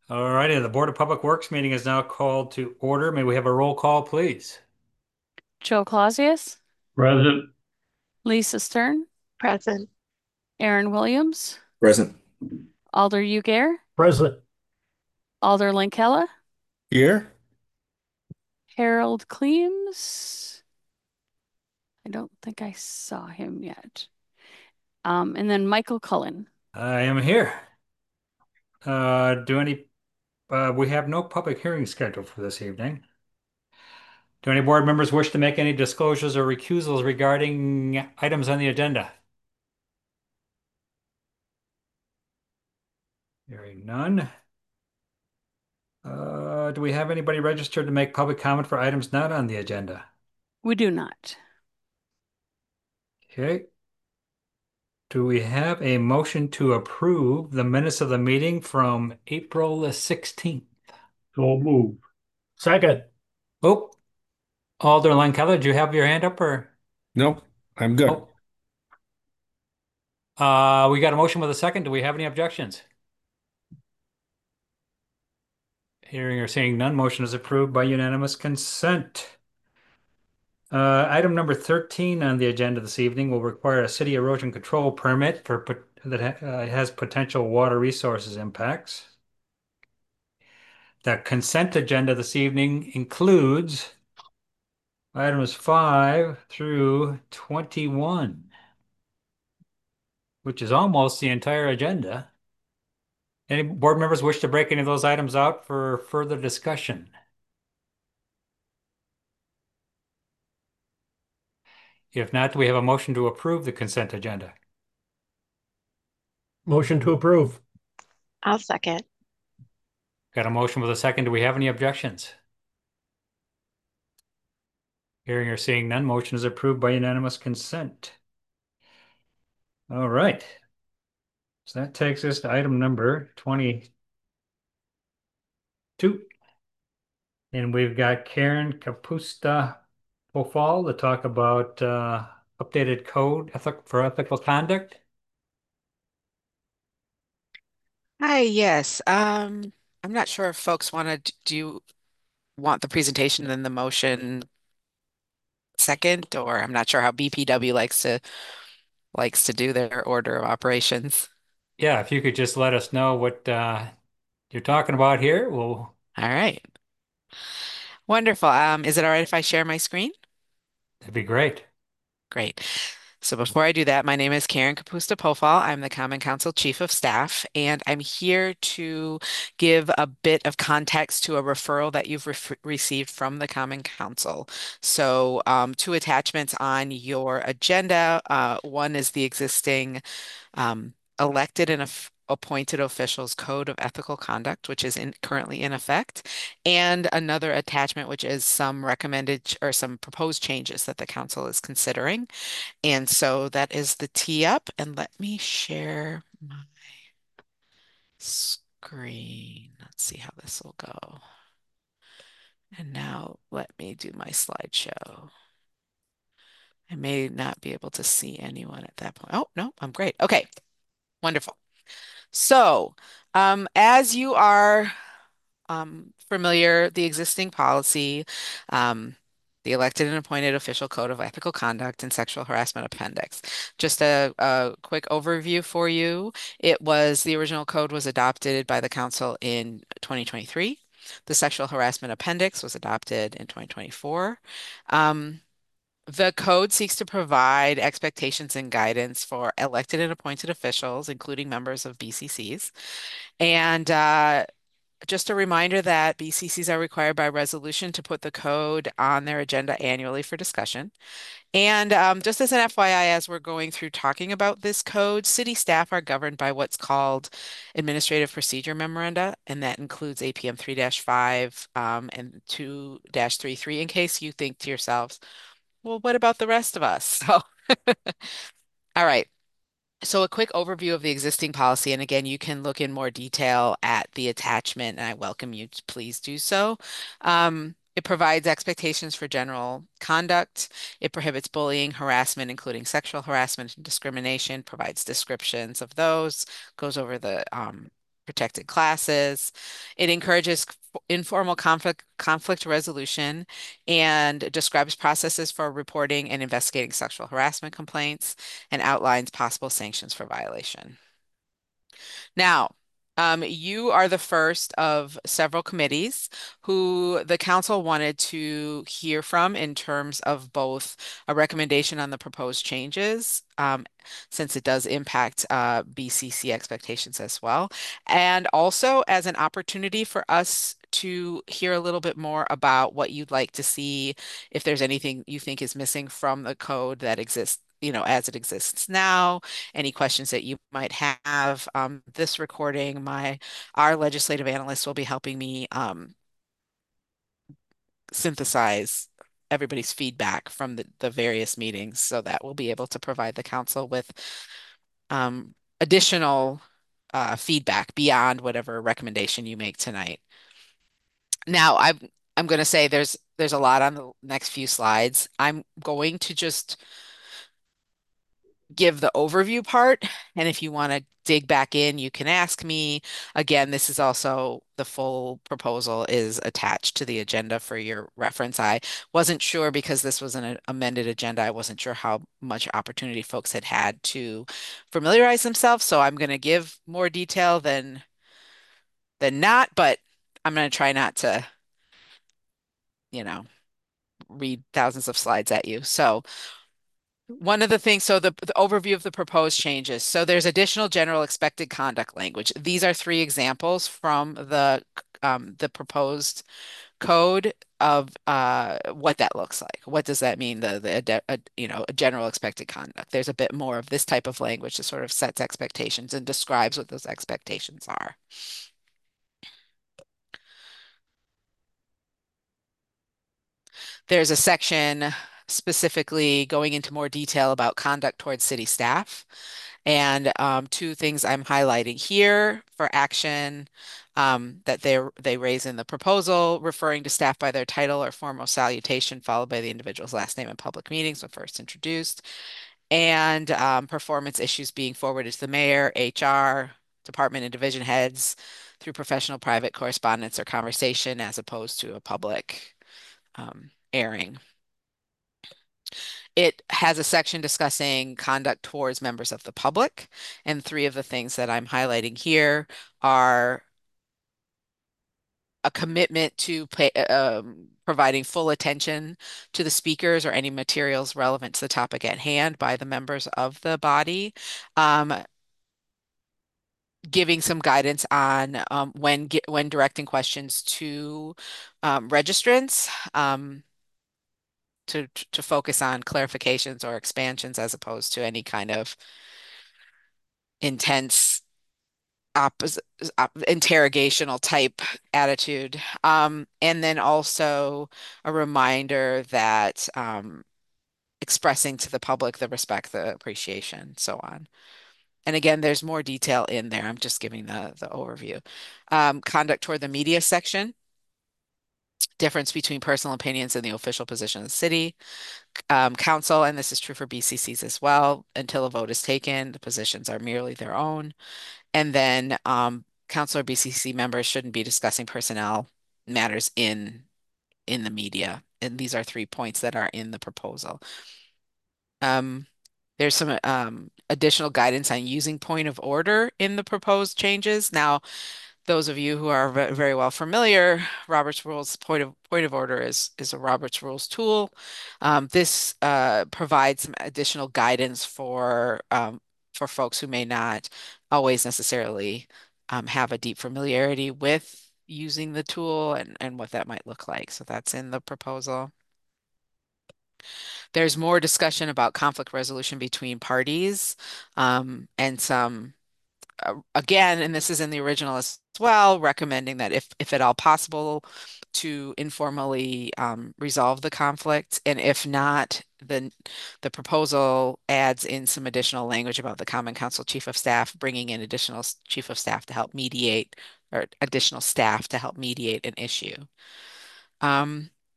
All righty, the Board of Public Works meeting is now called to order. May we have a roll call, please? Joe Clausius, Present. Lisa Stern, Present. Aaron Williams, Present. Alder Ugair, Present. Alder Linkella, Here? Harold Clemes. I don't think I saw him yet. And then Michael Cullen. I am here. We have no public hearing scheduled for this evening. Do any board members wish to make any disclosures or recusals regarding items on the agenda? Hearing none. Do we have anybody registered to make public comment for items not on the agenda? We do not. Okay. Do we have a motion to approve the minutes of the meeting from April the 16th? So move. Second. Oh, Alderman Keller, do you have your hand up or? No, I'm good. Oh, we got a motion with a second. Do we have any objections? Hearing or seeing none, motion is approved by unanimous consent. Item number 13 on the agenda this evening will require a city erosion control permit that has potential water resources impacts. The consent agenda this evening includes items 5 through 21, which is almost the entire agenda. Any board members wish to break any of those items out for further discussion? If not, do we have a motion to approve the consent agenda? Motion to approve. I'll second. Got a motion with a second. Do we have any objections? Hearing or seeing none, motion is approved by unanimous consent. All right. So that takes us to item number 22. And we've got Karen Kapusta Pofall to talk about updated code for ethical conduct. Hi, yes. I'm not sure if folks want to do you want the presentation and then the motion second, or I'm not sure how BPW likes to do their order of operations. Yeah, if you could just let us know what you're talking about here, All right. Wonderful. Is it all right if I share my screen? that'd be great. Great. So before I do that, my name is Karen Kapusta Pofall. I'm the Common Council Chief of Staff, and I'm here to give a bit of context to a referral that you've received from the Common Council. So two attachments on your agenda. One is the existing elected and appointed officials code of ethical conduct, which is currently in effect, and another attachment, which is some recommended or some proposed changes that the council is considering. And so that is the tee up. And let me share my screen. Let's see how this will go. And now let me do my slideshow. I may not be able to see anyone at that point. Oh, no, I'm great. Okay, wonderful. So, as you are familiar, the existing policy, the elected and appointed official code of ethical conduct and sexual harassment appendix. Just a quick overview for you. The original code was adopted by the council in 2023. The sexual harassment appendix was adopted in 2024. The code seeks to provide expectations and guidance for elected and appointed officials, including members of BCCs. And just a reminder that BCCs are required by resolution to put the code on their agenda annually for discussion. And just as an FYI, as we're going through talking about this code, city staff are governed by what's called Administrative Procedure Memoranda, and that includes APM 3-5 and 2-33, in case you think to yourselves, well, what about the rest of us? So, all right. So a quick overview of the existing policy, and again, you can look in more detail at the attachment, and I welcome you to please do so. It provides expectations for general conduct. It prohibits bullying, harassment, including sexual harassment and discrimination, provides descriptions of those, goes over the protected classes. It encourages informal conflict resolution and describes processes for reporting and investigating sexual harassment complaints and outlines possible sanctions for violation. Now, you are the first of several committees who the council wanted to hear from in terms of both a recommendation on the proposed changes, since it does impact BCC expectations as well, and also as an opportunity for us to hear a little bit more about what you'd like to see, if there's anything you think is missing from the code that exists, as it exists now, any questions that you might have. This recording, our legislative analyst will be helping me synthesize everybody's feedback from the various meetings so that we'll be able to provide the council with additional feedback beyond whatever recommendation you make tonight. Now, I'm going to say there's a lot on the next few slides. I'm going to just give the overview part. And if you want to dig back in, you can ask me. Again, this is also the full proposal is attached to the agenda for your reference. I wasn't sure because this was an amended agenda. I wasn't sure how much opportunity folks had had to familiarize themselves. So I'm going to give more detail than not, but I'm going to try not to, read thousands of slides at you. So one of the things, so the overview of the proposed changes. So there's additional general expected conduct language. These are three examples from the proposed code of what that looks like. What does that mean? A general expected conduct. There's a bit more of this type of language that sort of sets expectations and describes what those expectations are. There's a section specifically going into more detail about conduct towards city staff. And two things I'm highlighting here for action that they raise in the proposal, referring to staff by their title or formal salutation, followed by the individual's last name in public meetings when first introduced, and performance issues being forwarded to the mayor, HR, department and division heads through professional private correspondence or conversation as opposed to a public airing. It has a section discussing conduct towards members of the public, and three of the things that I'm highlighting here are a commitment to providing full attention to the speakers or any materials relevant to the topic at hand by the members of the body. Giving some guidance on when directing questions to registrants. To focus on clarifications or expansions as opposed to any kind of intense interrogational type attitude. And then also a reminder that expressing to the public the respect, the appreciation, so on. And again, there's more detail in there. I'm just giving the overview. Conduct toward the media section. Difference between personal opinions and the official position of the city. Council, and this is true for BCCs as well, until a vote is taken, the positions are merely their own. And then council or BCC members shouldn't be discussing personnel matters in the media. And these are 3 points that are in the proposal. There's some additional guidance on using point of order in the proposed changes. Now, those of you who are very well familiar, Robert's Rules point of order is a Robert's Rules tool. This provides some additional guidance for folks who may not always necessarily have a deep familiarity with using the tool and what that might look like. So that's in the proposal. There's more discussion about conflict resolution between parties and some again, and this is in the original as well, recommending that if at all possible, to informally resolve the conflict. And if not, then the proposal adds in some additional language about the Common Council Chief of Staff, bringing in additional Chief of Staff to help mediate, or additional staff to help mediate an issue.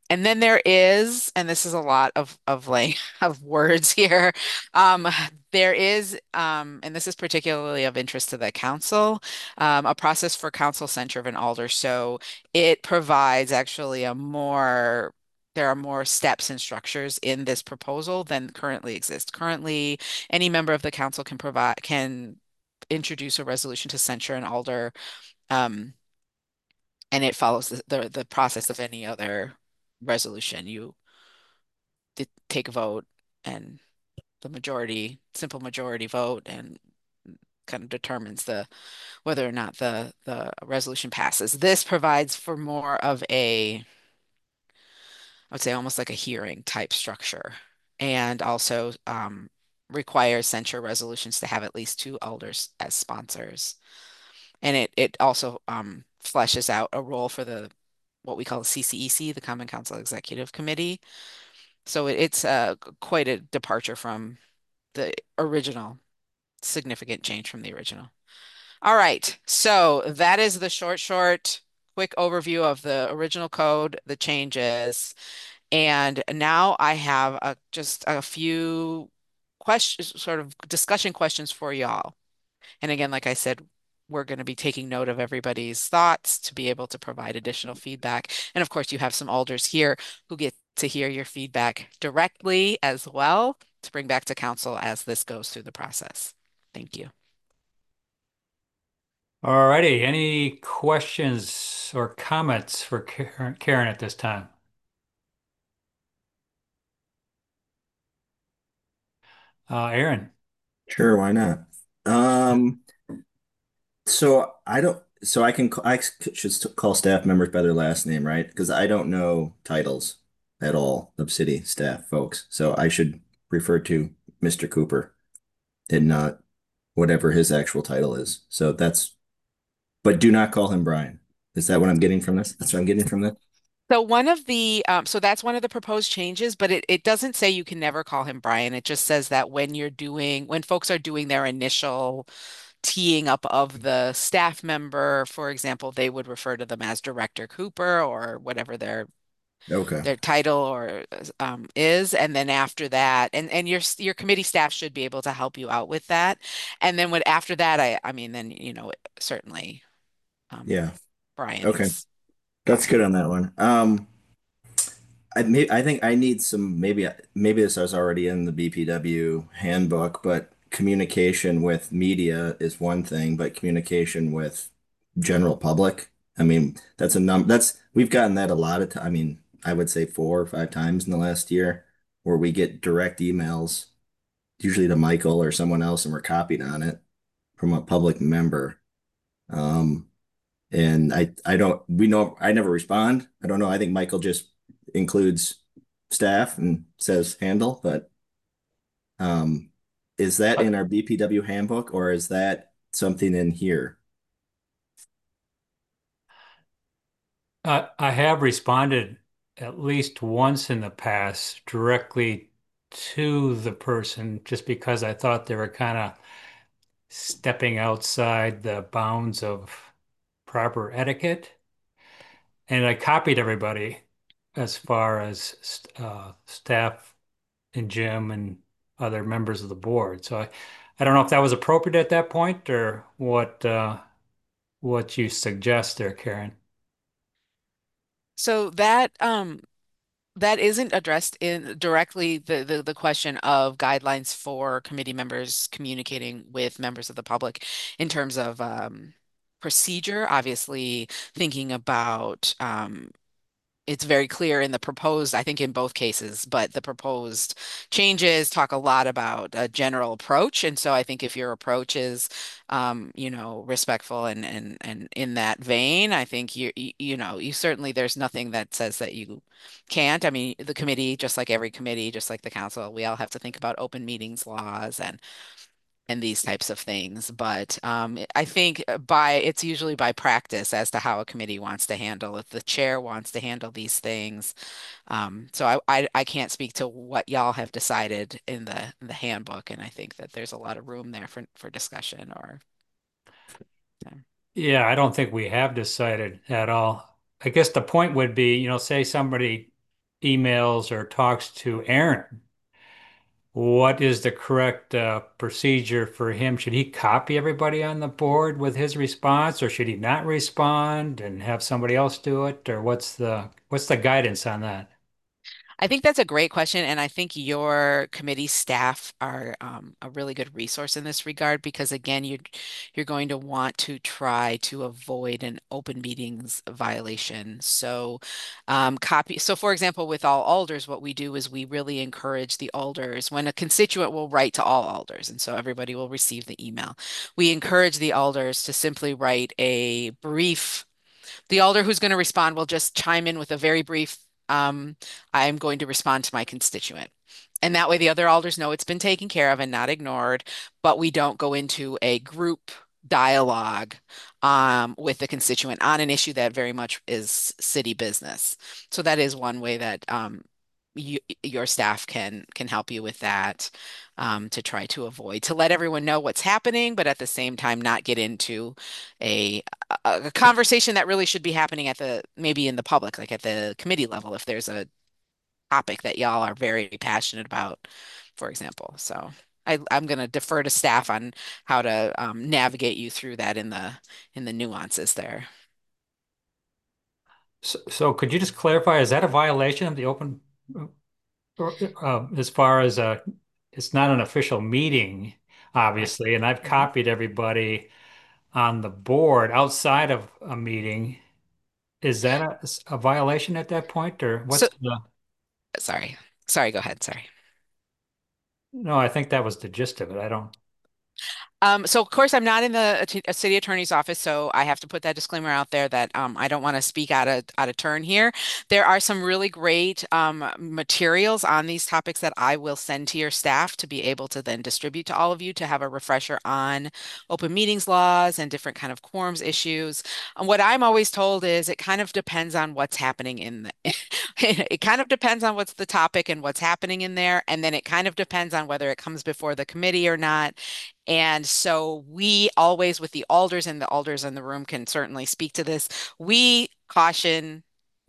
And then there is, and this is a lot of like of words here. Um, there is, and this is particularly of interest to the council, a process for council censure of an alder. So it provides actually a more, there are more steps and structures in this proposal than currently exist. Currently, any member of the council can introduce a resolution to censure an alder. Um, and it follows the process of any other resolution. You take a vote and the majority, simple majority vote and kind of determines the whether or not the resolution passes. This provides for more of a, I would say almost like a hearing type structure, and also requires censure resolutions to have at least two elders as sponsors. And it also fleshes out a role for the what we call CCEC, the Common Council Executive Committee. So it's quite a departure from the original, significant change from the original. All right, so that is the quick overview of the original code, the changes, and now I have just a few questions, sort of discussion questions for y'all. And again, like I said, we're going to be taking note of everybody's thoughts to be able to provide additional feedback. And of course, you have some alders here who get to hear your feedback directly as well to bring back to council as this goes through the process. Thank you. All righty. Any questions or comments for Karen at this time? Aaron. Sure, why not? So I don't, so I can, I should call staff members by their last name, right? Because I don't know titles at all of city staff folks. So I should refer to Mr. Cooper and not whatever his actual title is. So that's, but do not call him Brian. Is that what I'm getting from this? That's what I'm getting from this? So one of the so that's one of the proposed changes, but it doesn't say you can never call him Brian. It just says that when folks are doing their initial teeing up of the staff member, for example, they would refer to them as Director Cooper or whatever Okay. their title or is, and then after that, and your committee staff should be able to help you out with that. And then when after that, I mean, then certainly um, Yeah. Brian Okay. is That's good on that one. I think I need some maybe this is already in the BPW handbook, but communication with media is one thing, but communication with general public, I mean, that's we've gotten that a lot of time. I mean, I would say 4 or 5 times in the last year where we get direct emails, usually to Michael or someone else, and we're copied on it from a public member. Um, and I don't we know I never respond. I don't know. I think Michael just includes staff and says handle, but um is that in our BPW handbook or is that something in here? I have responded at least once in the past directly to the person just because I thought they were kind of stepping outside the bounds of proper etiquette. And I copied everybody as far as staff and Jim and other members of the board. So I don't know if that was appropriate at that point or what you suggest there, Karen. so that isn't addressed in directly the question of guidelines for committee members communicating with members of the public in terms of procedure. Obviously, thinking about it's very clear in the proposed, I think in both cases, but the proposed changes talk a lot about a general approach. And so I think if your approach is, respectful and in that vein, I think you certainly, there's nothing that says that you can't. I mean, the committee, just like every committee, just like the council, we all have to think about open meetings laws and these types of things. But I think it's usually by practice as to how a committee wants to handle if the chair wants to handle these things. So I can't speak to what y'all have decided in the handbook, and I think that there's a lot of room there for discussion or. Yeah, I don't think we have decided at all. I guess the point would be, say somebody emails or talks to Aaron, what is the correct procedure for him? Should he copy everybody on the board with his response, or should he not respond and have somebody else do it? Or what's the guidance on that? I think that's a great question, and I think your committee staff are a really good resource in this regard because again, you're going to want to try to avoid an open meetings violation. So, copy. So, for example, with all alders, what we do is we really encourage the alders when a constituent will write to all alders, and so everybody will receive the email. We encourage the alders to simply write a brief. The alder who's going to respond will just chime in with a very brief, um, I'm going to respond to my constituent. And that way the other alders know it's been taken care of and not ignored, but we don't go into a group dialogue with the constituent on an issue that very much is city business. So that is one way that your staff can help you with that to try to avoid, to let everyone know what's happening, but at the same time not get into a a conversation that really should be happening at the maybe in the public, like at the committee level, if there's a topic that y'all are very passionate about, for example. So I'm going to defer to staff on how to navigate you through that in the nuances there. So could you just clarify, is that a violation of the open, as far as it's not an official meeting, Right. obviously, and I've Mhm. copied everybody on the board outside of a meeting. Is that a violation at that point, or So what's the? sorry. Sorry, go ahead. Sorry. No, I think that was the gist of it. I don't. So of course I'm not in the city attorney's office, so I have to put that disclaimer out there that I don't want to speak out of turn here. There are some really great materials on these topics that I will send to your staff to be able to then distribute to all of you to have a refresher on open meetings laws and different kind of quorums issues. And what I'm always told is it kind of depends on what's happening in the it kind of depends on what's the topic and what's happening in there, and then it kind of depends on whether it comes before the committee or not. And so we always, with the alders in the room can certainly speak to this. We caution,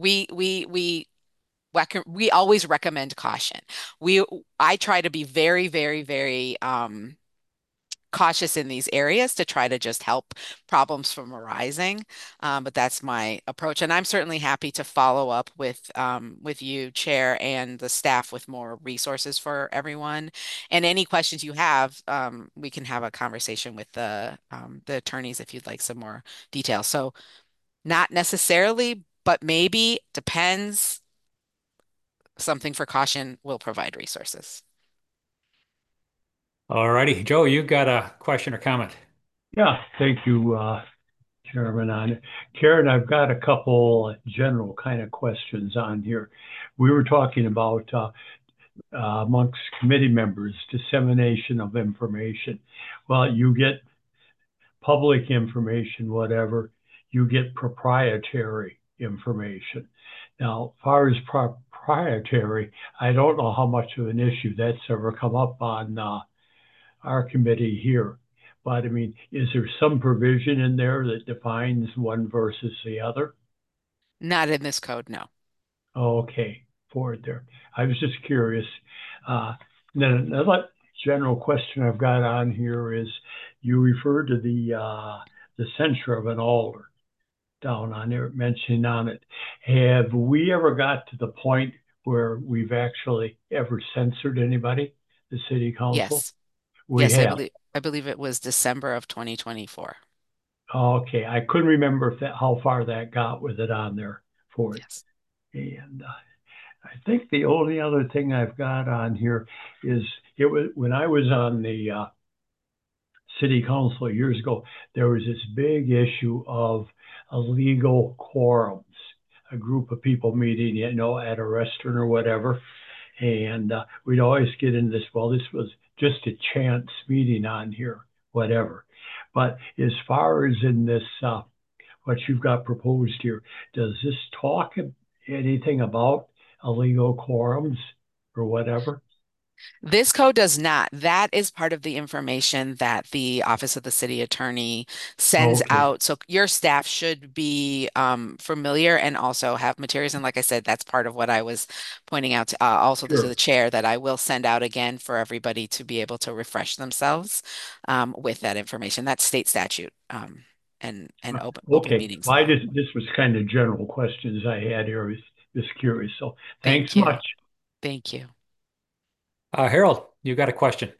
we always recommend caution. We, I try to be very, very, very cautious in these areas to try to just help problems from arising. But that's my approach, and I'm certainly happy to follow up with you, Chair, and the staff with more resources for everyone. And any questions you have, we can have a conversation with the attorneys if you'd like some more details. So not necessarily, but maybe depends. Something for caution will provide resources. All righty, Joe, you got a question or comment? Yeah, thank you, Chairman. On it. Karen, I've got a couple general kind of questions on here. We were talking about amongst committee members, dissemination of information. Well, you get public information, whatever, you get proprietary information. Now, as far as proprietary, I don't know how much of an issue that's ever come up on our committee here. But I mean, is there some provision in there that defines one versus the other? Not in this code, no. Okay, forward there. I was just curious. Uh, then another general question I've got on here is you refer to the censure of an alder down on there, mentioning on it. Have we ever got to the point where we've actually ever censored anybody, the city council? Yes. We Yes, have. I believe it was December of 2024. Okay, I couldn't remember if how far that got with it on there for it. Yes. And I think the only other thing I've got on here is it was when I was on the city council years ago, there was this big issue of illegal quorums, a group of people meeting, at a restaurant or whatever. And we'd always get into this, well, this was just a chance meeting on here, whatever. But as far as in this, what you've got proposed here, does this talk anything about illegal quorums or whatever? This code does not. That is part of the information that the Office of the City Attorney sends Okay, out. So your staff should be familiar and also have materials. And like I said, that's part of what I was pointing out also to sure. the chair that I will send out again for everybody to be able to refresh themselves with that information. That's state statute and open Okay. meetings Well, law. this was kind of general questions I had here. I was just curious. So thanks Thank you. much. Thank you. Harold, you got a question?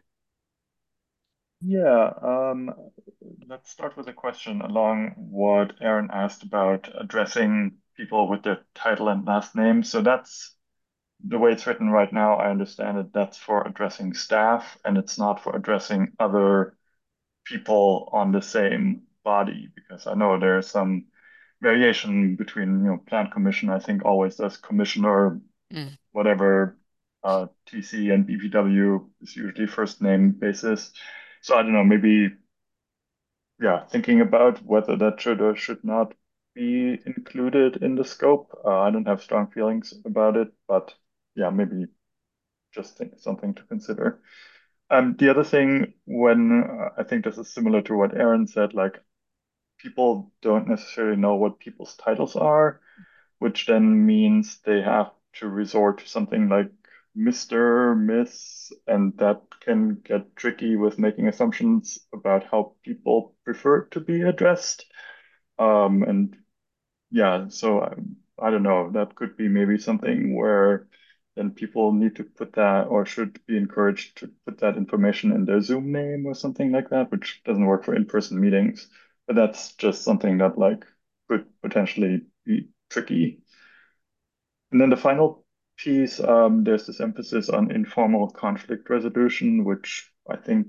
Yeah, let's start with a question along what Aaron asked about addressing people with their title and last name. So that's the way it's written right now. I understand it. That's for addressing staff, and it's not for addressing other people on the same body, because I know there's some variation between, Plan Commission, I think always does Commissioner, Mm, whatever, TC and BPW is usually first name basis. So I don't know, maybe, yeah, thinking about whether that should or should not be included in the scope. I don't have strong feelings about it, but yeah, maybe just think something to consider. The other thing, when I think this is similar to what Aaron said, like people don't necessarily know what people's titles are, which then means they have to resort to something like Mr., Miss, and that can get tricky with making assumptions about how people prefer to be addressed. And yeah, so I don't know. That could be maybe something where then people need to put that or should be encouraged to put that information in their Zoom name or something like that, which doesn't work for in-person meetings. But that's just something that like could potentially be tricky. And then the final piece, there's this emphasis on informal conflict resolution, which I think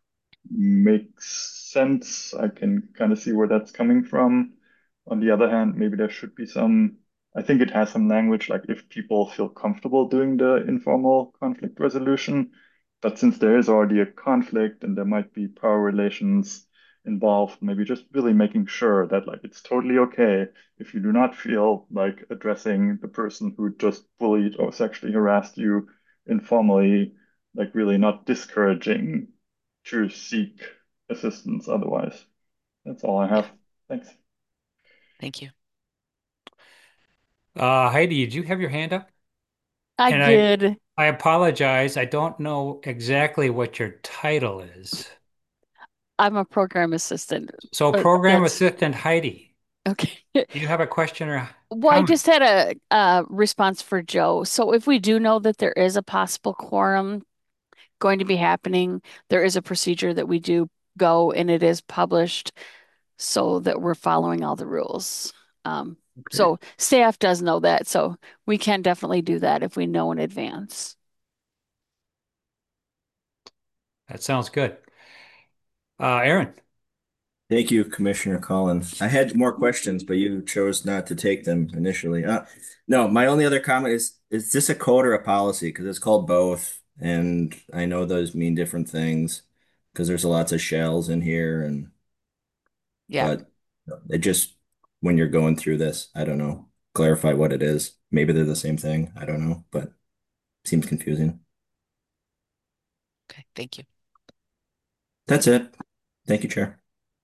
makes sense. I can kind of see where that's coming from. On the other hand, maybe there should be some, I think it has some language like if people feel comfortable doing the informal conflict resolution. But since there is already a conflict and there might be power relations involved, maybe just really making sure that like it's totally okay if you do not feel like addressing the person who just bullied or sexually harassed you informally, like really not discouraging to seek assistance otherwise. That's all I yeah. have. Thanks. Thank you. Heidi, did you have your hand up? I And did. I apologize. I don't know exactly what your title is. I'm a program assistant, So, but Program that's Assistant Heidi, okay. do you have a question or Well, I comment? just had a response for Joe. So if we do know that there is a possible quorum going to be happening, there is a procedure that we do go and it is published so that we're following all the rules. Okay. So staff does know that, so we can definitely do that if we know in advance. That sounds good. Aaron. Thank you, Commissioner Collins. I had more questions, but you chose not to take them initially. No, my only other comment is this a code or a policy? Because it's called both, and I know those mean different things because there's lots of shells in here, and Yeah. but it just when you're going through this, I don't know, clarify what it is. Maybe they're the same thing. I don't know, but seems confusing. Okay. Thank you. That's it. Thank you, Chair.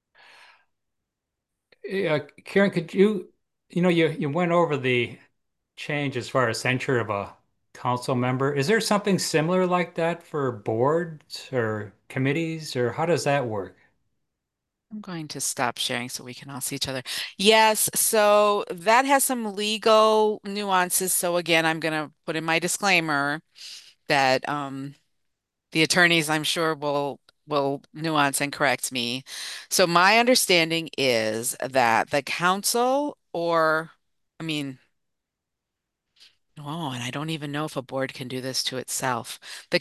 Karen, could you went over the change as far as censure of a council member. Is there something similar like that for boards or committees, or how does that work? I'm going to stop sharing so we can all see each other. Yes, so that has some legal nuances. So again, I'm going to put in my disclaimer that the attorneys, I'm sure, will nuance and correct me. So my understanding is that the council, or I mean, oh, and I don't even know if a board can do this to itself.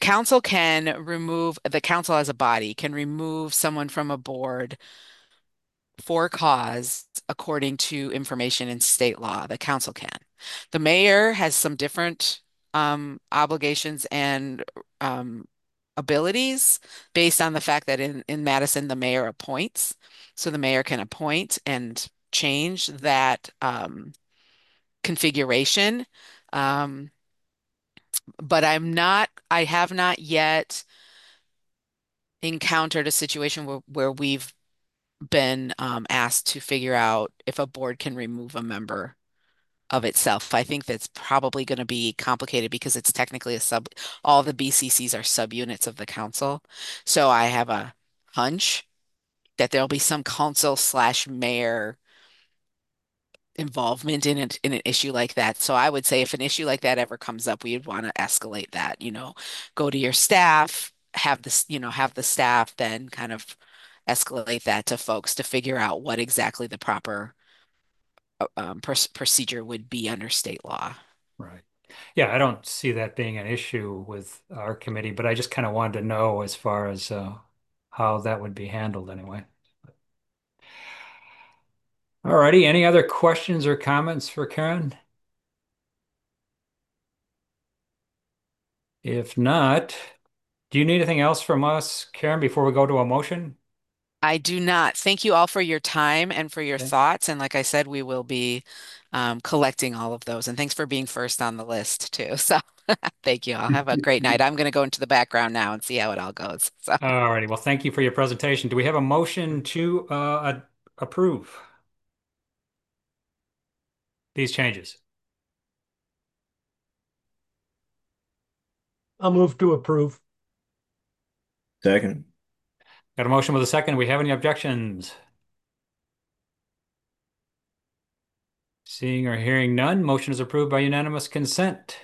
The council as a body can remove someone from a board for cause according to information in state law. The council can. The mayor has some different obligations and um, abilities based on the fact that in Madison, the mayor appoints. So the mayor can appoint and change that configuration. Um, But I have not yet encountered a situation where we've been asked to figure out if a board can remove a member of itself. I think that's probably going to be complicated because it's technically all the BCCs are subunits of the council. So I have a hunch that there'll be some council slash mayor involvement in an issue like that. So I would say if an issue like that ever comes up, we'd want to escalate that, go to your staff, have the staff then kind of escalate that to folks to figure out what exactly the proper procedure would be under state law. Right. Yeah, I don't see that being an issue with our committee, but I just kind of wanted to know as far as how that would be handled anyway. All righty. Any other questions or comments for Karen? If not, do you need anything else from us, Karen, before we go to a motion? I do not. Thank you all for your time and for your Okay. thoughts. And like I said, we will be collecting all of those. And thanks for being first on the list too. So thank you. I'll have a great night. I'm going to go into the background now and see how it all goes. So All righty. Well, thank you for your presentation. Do we have a motion to approve these changes? I'll move to approve. Second. Got a motion with a second. Do we have any objections? Seeing or hearing none, motion is approved by unanimous consent.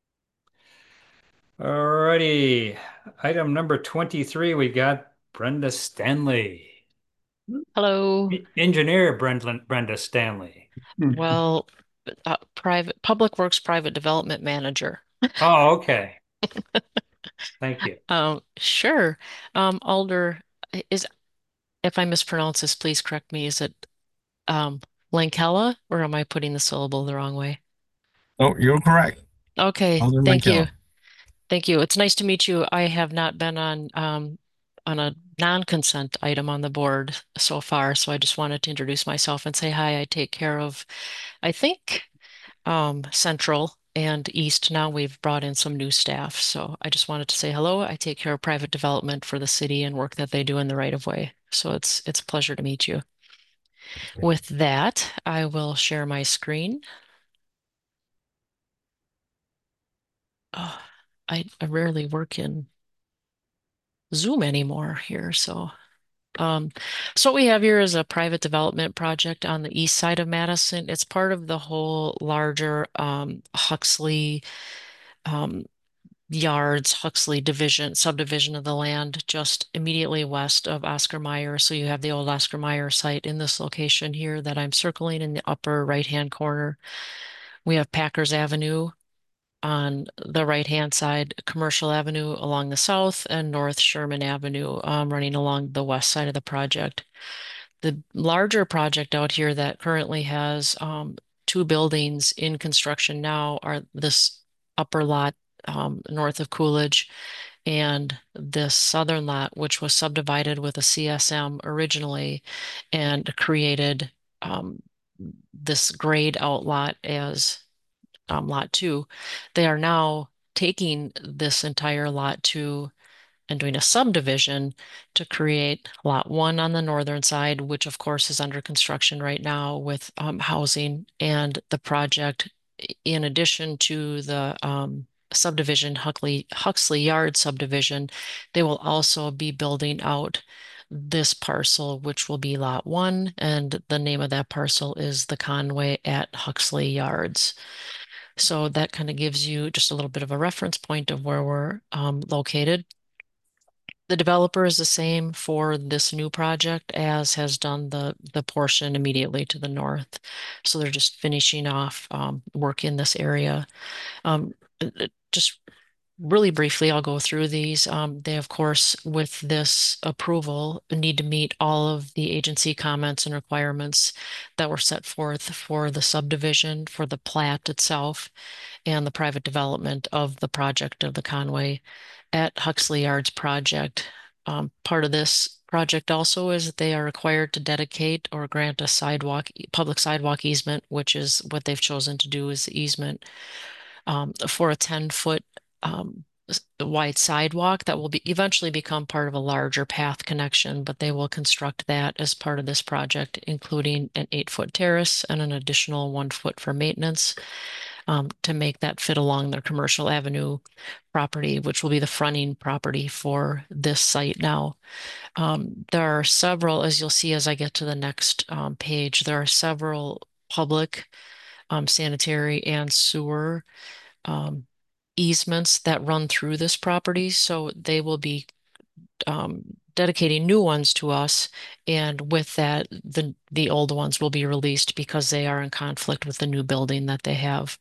Alrighty. Item number 23, we got Brenda Stanley. Hello. Engineer Brenda Stanley. Well, Public Works Private Development Manager. Oh, okay. Thank you. Sure. Alder, is if I mispronounce this, please correct me. Is it Lankella, or am I putting the syllable the wrong way? Oh, you're correct. Okay, Alder thank you. Lankella. Thank you. It's nice to meet you. I have not been on a non-consent item on the board so far, so I just wanted to introduce myself and say hi. I take care of, I think, Central and East. Now we've brought in some new staff, so I just wanted to say hello. I take care of private development for the city and work that they do in the right of way. So it's a pleasure to meet you. With that, I will share my screen. Oh, I rarely work in Zoom anymore here, so so what we have here is a private development project on the east side of Madison. It's part of the whole larger Huxley um, Yards, Huxley subdivision of the land just immediately west of Oscar Mayer. So you have the old Oscar Mayer site in this location here that I'm circling in the upper right-hand corner. We have Packers Avenue on the right-hand side, Commercial Avenue along the south, and North Sherman Avenue running along the west side of the project. The larger project out here that currently has two buildings in construction now are this upper lot north of Coolidge and this southern lot, which was subdivided with a CSM originally and created this grayed out lot as lot two. They are now taking this entire lot two and doing a subdivision to create lot one on the northern side, which of course is under construction right now with housing, and the project, in addition to the subdivision, Huxley Yard subdivision, they will also be building out this parcel, which will be lot one, and the name of that parcel is the Conway at Huxley Yards. So that kind of gives you just a little bit of a reference point of where we're located. The developer is the same for this new project as has done the portion immediately to the north. So they're just finishing off work in this area. Just really briefly, I'll go through these. They, of course, with this approval, need to meet all of the agency comments and requirements that were set forth for the subdivision, for the plat itself, and the private development of the project of the Conway at Huxley Yards project. Part of this project also is that they are required to dedicate or grant a public sidewalk easement, which is what they've chosen to do is the easement for a 10-foot wide sidewalk that will eventually become part of a larger path connection, but they will construct that as part of this project, including an 8-foot terrace and an additional 1 foot for maintenance, to make that fit along their Commercial Avenue property, which will be the fronting property for this site now. There are several, as you'll see as I get to the next page, there are several public sanitary and sewer easements that run through this property. So they will be dedicating new ones to us, and with that, the old ones will be released because they are in conflict with the new building that they have.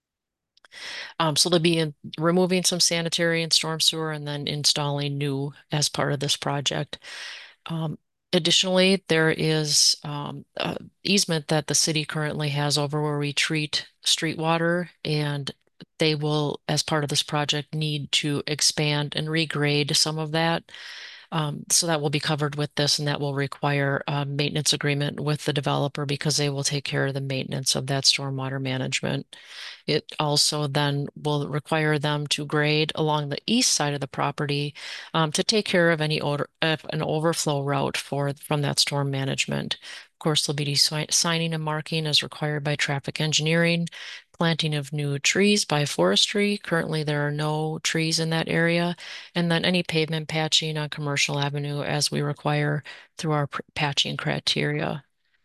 So they'll be removing some sanitary and storm sewer and then installing new as part of this project. Additionally, there is easement that the city currently has over where we treat street water, and they will, as part of this project, need to expand and regrade some of that. So that will be covered with this, and that will require a maintenance agreement with the developer because they will take care of the maintenance of that stormwater management. It also then will require them to grade along the east side of the property to take care of an overflow route from that storm management. Of course, they'll be signing and marking as required by traffic engineering, planting of new trees by forestry. Currently, there are no trees in that area, and then any pavement patching on Commercial Avenue as we require through our patching criteria.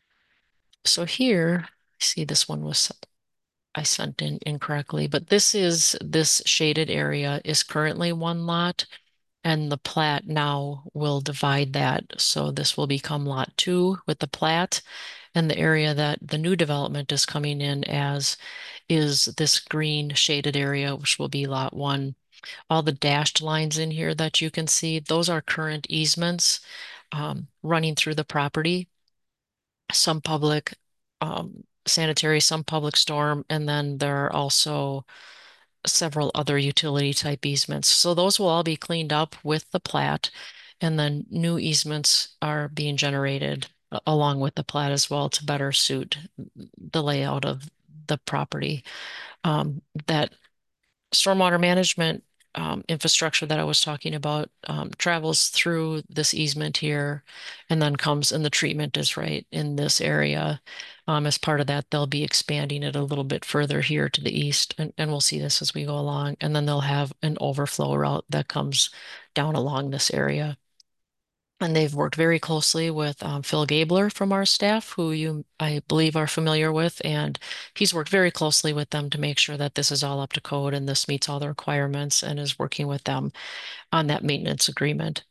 So here, see this one was I sent in incorrectly, but this shaded area is currently one lot, and the plat now will divide that. So this will become lot 2 with the plat, and the area that the new development is coming in as is this green shaded area, which will be lot 1. All the dashed lines in here that you can see, those are current easements running through the property. Some public sanitary, some public storm, and then there are also several other utility type easements. So those will all be cleaned up with the plat, and then new easements are being generated along with the plat as well to better suit the layout of the property. That stormwater management infrastructure that I was talking about travels through this easement here and then comes, and the treatment is right in this area. As part of that, they'll be expanding it a little bit further here to the east, and we'll see this as we go along. And then they'll have an overflow route that comes down along this area. And they've worked very closely with Phil Gabler from our staff, who you, I believe, are familiar with. And he's worked very closely with them to make sure that this is all up to code and this meets all the requirements, and is working with them on that maintenance agreement.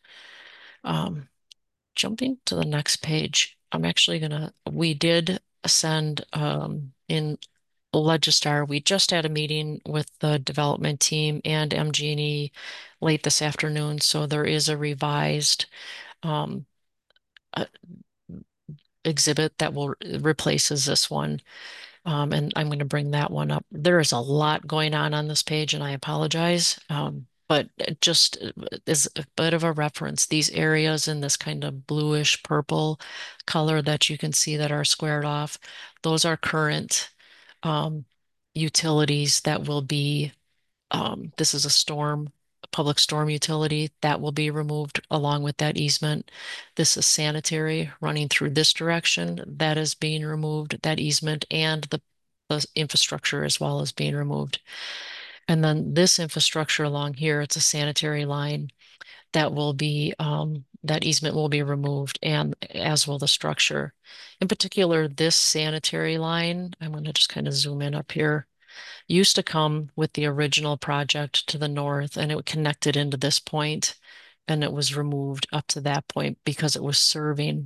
Jumping to the next page, we did send in Legistar, we just had a meeting with the development team and MG&E late this afternoon. So there is a revised um, uh, exhibit that will replaces this one. And I'm going to bring that one up. There is a lot going on this page, and I apologize. But just as a bit of a reference, these areas in this kind of bluish purple color that you can see that are squared off, those are current utilities that will be, this is a public storm utility that will be removed along with that easement. This is sanitary running through this direction. That is being removed, that easement, and the infrastructure as well as being removed. And then this infrastructure along here, it's a sanitary line that will be, that easement will be removed, and as will the structure. In particular, this sanitary line, I'm going to just kind of zoom in up here, used to come with the original project to the north, and it connected into this point, and it was removed up to that point because it was serving.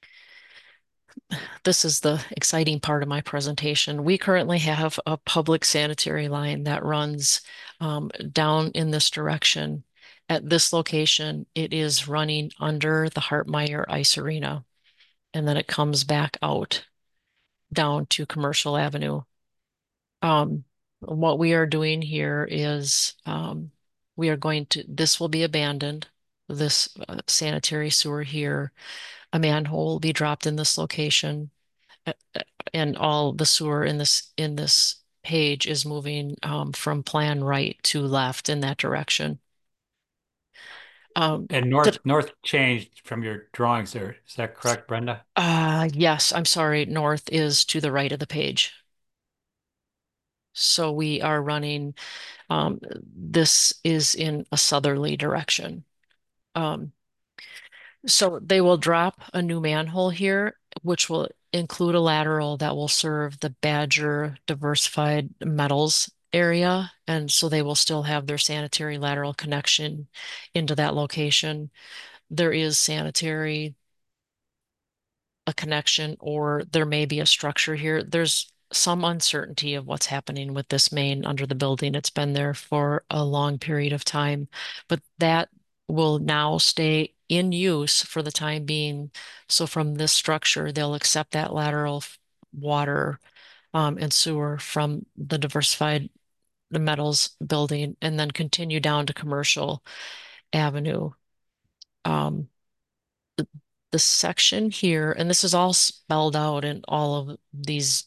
This is the exciting part of my presentation. We currently have a public sanitary line that runs down in this direction. At this location, it is running under the Hartmeyer Ice Arena, and then it comes back out down to Commercial Avenue. What we are doing here is this will be abandoned, this sanitary sewer here. A manhole will be dropped in this location, and all the sewer in this page is moving from plan right to left in that direction. And north changed from your drawings there. Is that correct, Brenda? Yes, I'm sorry. North is to the right of the page. So we are running, this is in a southerly direction. Um, so they will drop a new manhole here, which will include a lateral that will serve the Badger Diversified Metals area. And so they will still have their sanitary lateral connection into that location. There is sanitary a connection, or there may be a structure here. There's some uncertainty of what's happening with this main under the building. It's been there for a long period of time, but that will now stay in use for the time being. So from this structure, they'll accept that lateral water and sewer from the diversified metals building and then continue down to Commercial Avenue. Um, the section here, and this is all spelled out in all of these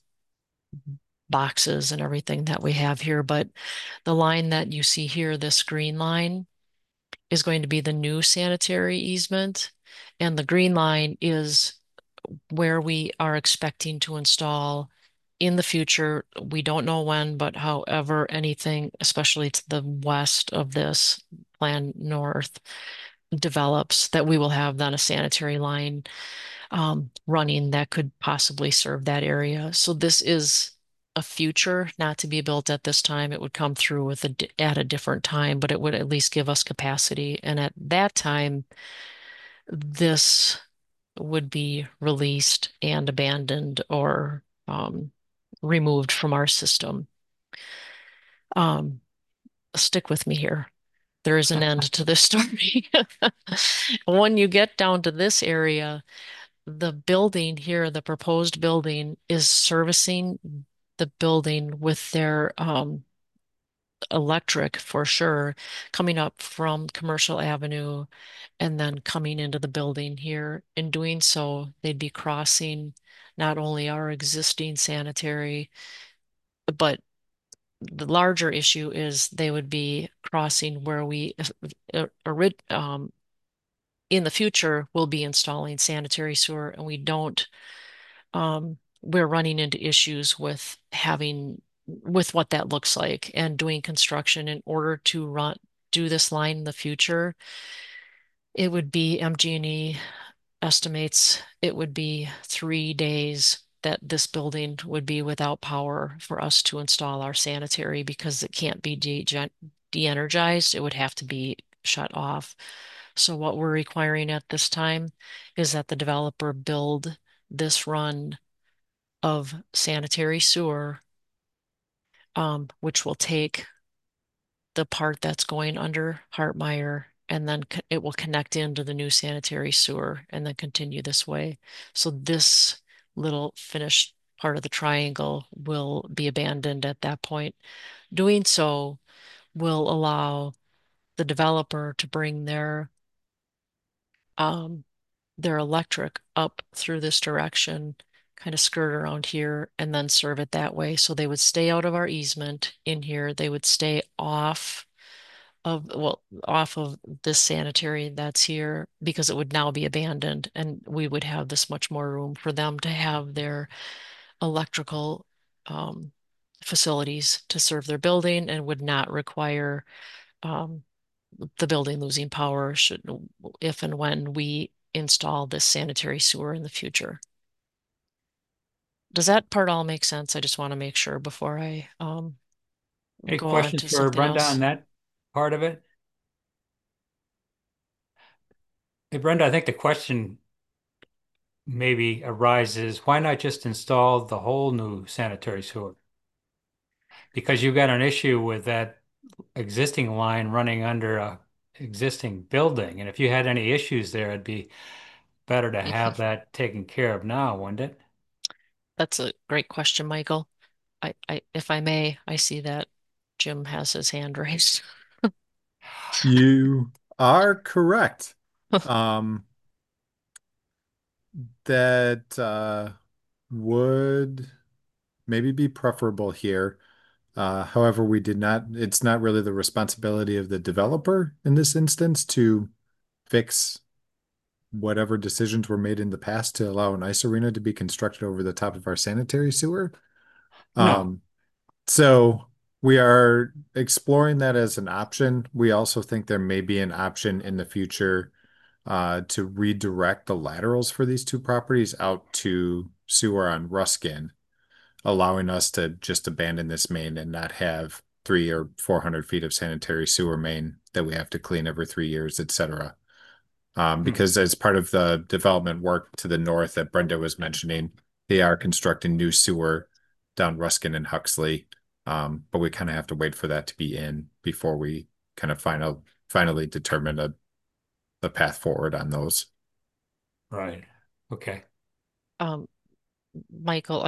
boxes and everything that we have here, but the line that you see here, this green line, is going to be the new sanitary easement. And the green line is where we are expecting to install in the future. We don't know when, but however, anything, especially to the west of this plan north, develops, that we will have then a sanitary line running that could possibly serve that area. So this is a future, not to be built at this time. It would come through with at a different time, but it would at least give us capacity. And at that time, this would be released and abandoned or removed from our system. Um, Stick with me here. There is an end to this story. When you get down to this area, the building here, the proposed building, is servicing the building with their electric for sure, coming up from Commercial Avenue and then coming into the building here. In doing so, they'd be crossing not only our existing sanitary, but the larger issue is they would be crossing where we in the future will be installing sanitary sewer, and we're running into issues with what that looks like and doing construction in order to do this line in the future. It would be MG&E estimates it would be 3 days that this building would be without power for us to install our sanitary, because it can't be de-energized. It would have to be shut off. So what we're requiring at this time is that the developer build this run of sanitary sewer, which will take the part that's going under Hartmeyer, and then it will connect into the new sanitary sewer and then continue this way. So this little finished part of the triangle will be abandoned at that point. Doing so will allow the developer to bring their electric up through this direction, kind of skirt around here, and then serve it that way. So they would stay out of our easement in here. They would stay off of this sanitary that's here, because it would now be abandoned, and we would have this much more room for them to have their electrical facilities to serve their building, and would not require um, the building losing power if and when we install this sanitary sewer in the future. Does that part all make sense? I just want to make sure before I Any go on questions to for something Brenda on else. that part of it? Hey, Brenda, I think the question maybe arises, why not just install the whole new sanitary sewer? Because you've got an issue with that existing line running under a existing building. And if you had any issues there, it'd be better to have that taken care of now, wouldn't it? That's a great question, Michael. If I may, I see that Jim has his hand raised. You are correct. Um, that would maybe be preferable here. However, it's not really the responsibility of the developer in this instance to fix whatever decisions were made in the past to allow an ice arena to be constructed over the top of our sanitary sewer. No. Um, so we are exploring that as an option. We also think there may be an option in the future to redirect the laterals for these two properties out to sewer on Ruskin, allowing us to just abandon this main and not have 300 or 400 feet of sanitary sewer main that we have to clean every 3 years, etc. Because as part of the development work to the north that Brenda was mentioning, they are constructing new sewer down Ruskin and Huxley. But we kind of have to wait for that to be in before we kind of finally determine the path forward on those. Right. Okay. Um, Michael,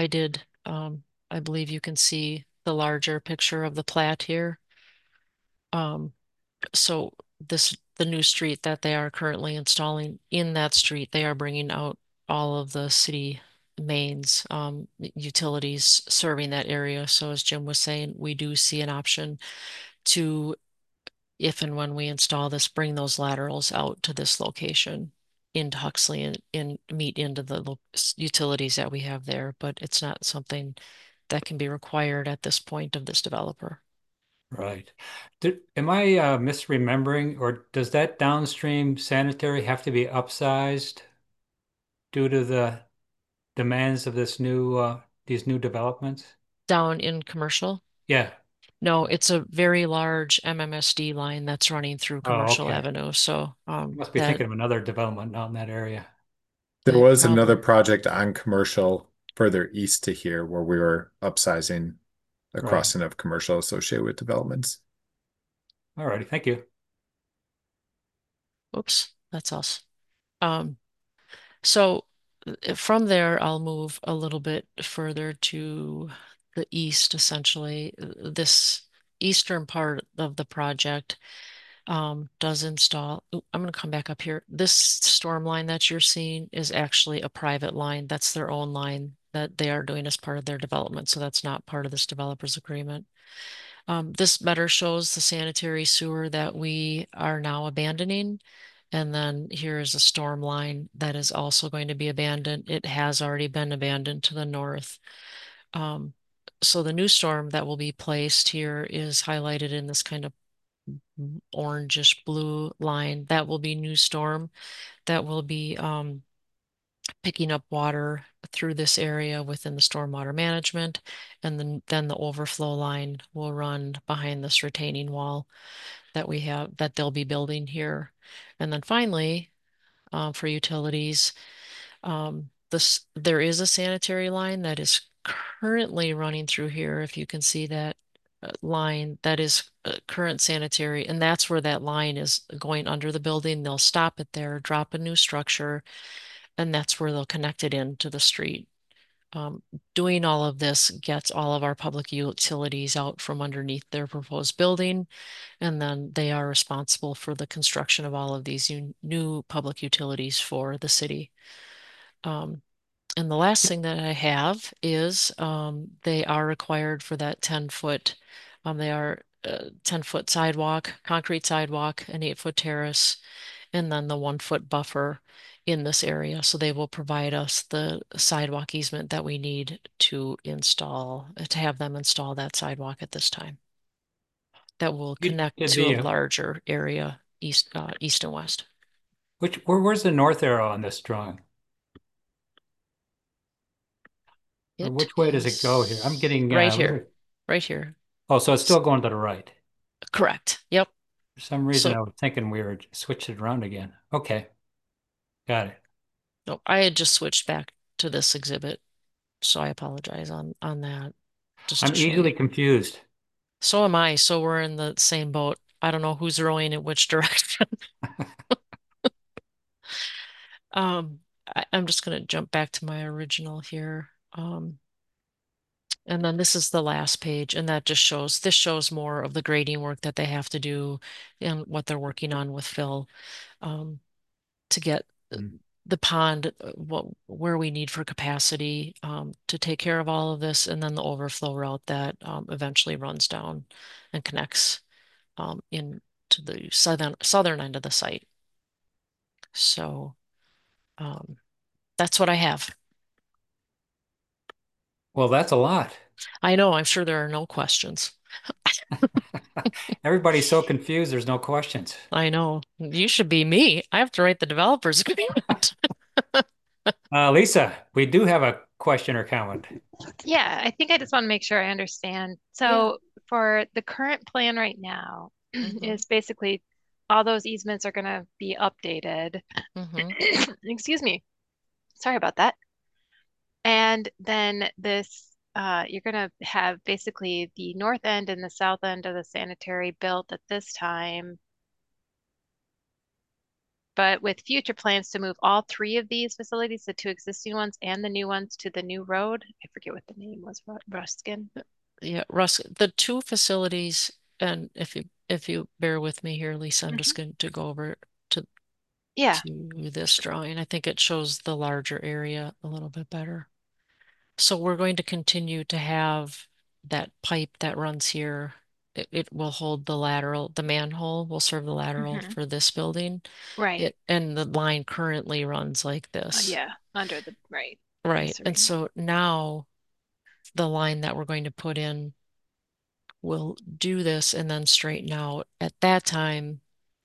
I believe you can see the larger picture of the plat here. Um, so the new street that they are currently installing, in that street, they are bringing out all of the city mains, utilities serving that area. So as Jim was saying, we do see an option to, if and when we install this, bring those laterals out to this location into Huxley and meet into the utilities that we have there, but it's not something that can be required at this point of this developer. Right. Am I misremembering, or does that downstream sanitary have to be upsized due to the demands of these new developments? Down in commercial? Yeah. No, it's a very large MMSD line that's running through Oh, Commercial okay. Avenue. So I must be that thinking of another development down in that area. There that was probably another project on commercial further east to here where we were upsizing a Right. crossing of commercial associated with developments. All righty. Thank you. oops, that's us. Um, so from there, I'll move a little bit further to the east, essentially. This eastern part of the project does install. I'm going to come back up here. This storm line that you're seeing is actually a private line. That's their own line that they are doing as part of their development. So that's not part of this developer's agreement. This better shows the sanitary sewer that we are now abandoning. And then here is a storm line that is also going to be abandoned. It has already been abandoned to the north. Um, so the new storm that will be placed here is highlighted in this kind of orangish blue line. That will be new storm that will be picking up water through this area within the stormwater management. And then the overflow line will run behind this retaining wall that we have, that they'll be building here. And then finally, for utilities, there is a sanitary line that is currently running through here. If you can see that line, that is current sanitary, and that's where that line is going under the building. They'll stop it there, drop a new structure, and that's where they'll connect it into the street. Doing all of this gets all of our public utilities out from underneath their proposed building, and then they are responsible for the construction of all of these new public utilities for the city. And the last thing that I have is they are required for that 10-foot, they are 10-foot sidewalk, concrete sidewalk, an 8-foot terrace, and then the 1-foot buffer in this area. So they will provide us the sidewalk easement that we need to have them install that sidewalk at this time. That will You connect did to a the larger area, east and west. where's the north arrow on this drawing? Or It which way does it go here? I'm is getting right a little. here, right here. Oh, so it's still going to the right. Correct. Yep. For some reason, So I was thinking we were switched it around again. Okay, got it. no, I had just switched back to this exhibit, so I apologize on that, just to I'm show easily you. confused. So am I. So we're in the same boat. I don't know who's rowing in which direction. Um, I'm just going to jump back to my original here. And then this is the last page, and this shows more of the grading work that they have to do and what they're working on with Phil, um, to get Mm. the pond, where we need for capacity to take care of all of this, and then the overflow route that eventually runs down and connects into the southern end of the site. So that's what I have. Well, that's a lot. I know, I'm sure there are no questions. Everybody's so confused, there's no questions. I know. You should be me. I have to write the developer's agreement. Lisa, we do have a question or comment. Yeah, I think I just want to make sure I understand. So for the current plan right now is basically all those easements are going to be updated. Excuse me. Sorry about that. And then you're going to have basically the north end and the south end of the sanitary built at this time, but with future plans to move all three of these facilities, the two existing ones and the new ones, to the new road. I forget what the name was, Ruskin. Yeah, Russ, the two facilities, and if you bear with me here, Lisa, I'm just going to go over to this drawing. I think it shows the larger area a little bit better. So we're going to continue to have that pipe that runs here. It will hold the manhole will serve the lateral for this building. Right. And the line currently runs like this. Yeah, under the, right. Right. And so now the line that we're going to put in will do this and then straighten out. At that time,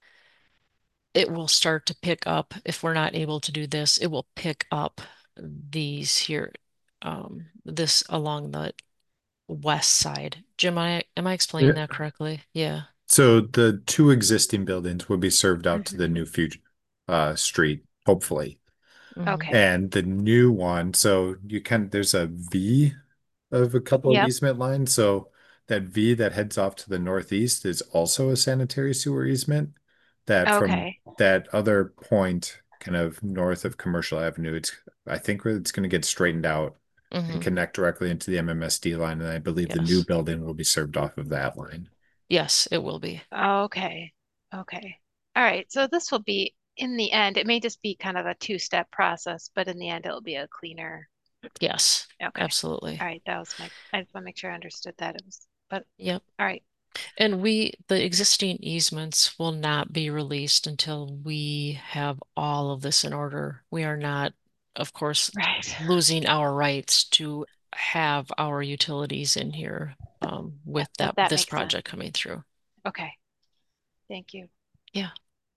it will start to pick up. If we're not able to do this, it will pick up these here, this along the west side. Jim, am I explaining that correctly? Yeah. So the two existing buildings will be served out to the new future street, hopefully. Okay. And the new one, so there's a V of a couple of easement lines. So that V that heads off to the northeast is also a sanitary sewer easement. That from that other point, kind of north of Commercial Avenue, I think it's going to get straightened out and connect directly into the MMSD line. And I believe the new building will be served off of that line. Yes, it will be. Okay. Okay. All right. So this will be, in the end, it may just be kind of a two-step process, but in the end, it'll be a cleaner. Yes. Okay. Absolutely. All right. I just want to make sure I understood that. Yep. All right. And the existing easements will not be released until we have all of this in order. We are not, of course, losing our rights to have our utilities in here with this project coming through. Okay. Thank you. Yeah.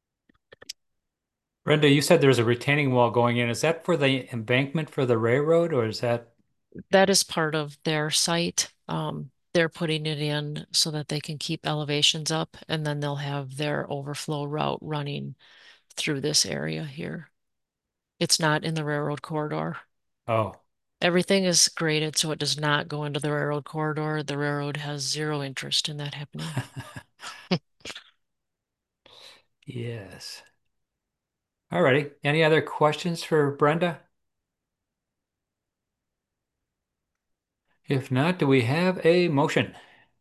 Brenda, you said there's a retaining wall going in. Is that for the embankment for the railroad, or is that? That is part of their site. They're putting it in so that they can keep elevations up, and then they'll have their overflow route running through this area here. It's not in the railroad corridor. Oh. Everything is graded so it does not go into the railroad corridor. The railroad has zero interest in that happening. Yes. All righty. Any other questions for Brenda? If not, do we have a motion?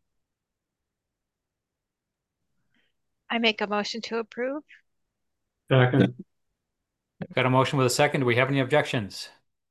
I make a motion to approve. Second. Got a motion with a second. Do we have any objections?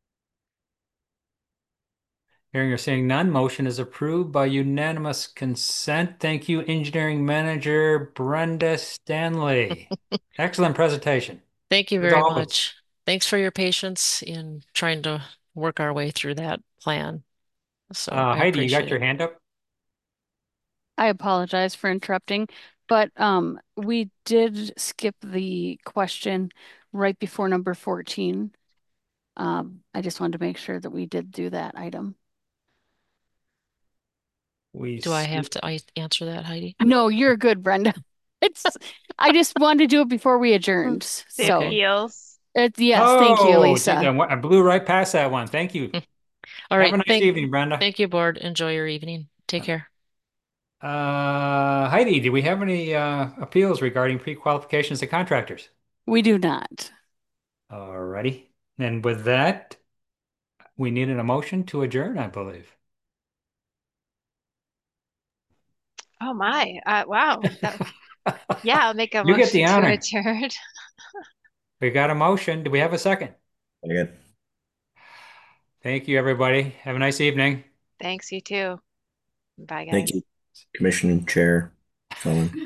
Hearing or seeing none, motion is approved by unanimous consent. Thank you, Engineering Manager Brenda Stanley. Excellent presentation. Thank you very much. Thanks for your patience in trying to work our way through that plan. So Heidi, you got your hand up? I apologize for interrupting, but we did skip the question right before number 14. I just wanted to make sure that we did do that item. Do I have to answer that, Heidi? No, you're good, Brenda. I just wanted to do it before we adjourned. So appeals. Yes, thank you, Lisa. I blew right past that one. Thank you. All right. Have a nice evening, Brenda. Thank you, board. Enjoy your evening. Take care. Heidi, do we have any appeals regarding pre-qualifications of contractors? We do not. All righty. And with that, we needed a motion to adjourn, I believe. Oh my. Wow. Yeah, I'll make a You get motion the to honor. adjourn. We got a motion. Do we have a second? Again. Thank you, everybody. Have a nice evening. Thanks, you too. Bye, Thank guys. you, Commission Chair Sullivan.